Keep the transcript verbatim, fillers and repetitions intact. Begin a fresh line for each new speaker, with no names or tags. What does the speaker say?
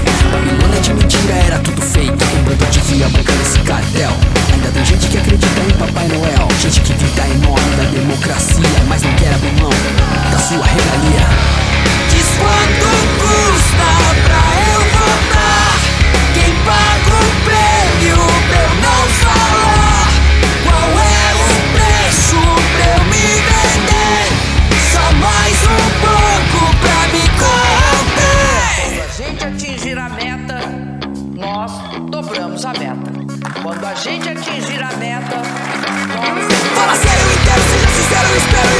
Babilônia de mentira, era tudo fake. Um bando de via bancando esse cartel. Ainda tem gente que acredita em Papai Noel, gente que grita em nome da democracia, mas não quer abrir mão da sua regalia.
Diz quanto custa pra eu votar, quem paga o prêmio pra eu não falar, qual é o preço pra eu me vender, só mais um pouco pra me corromper.
Quando a gente atingir a meta, nós dobramos a meta. Quando a gente atingir a meta, nós...
Fala sério, inteiro, seja sincero, eu espero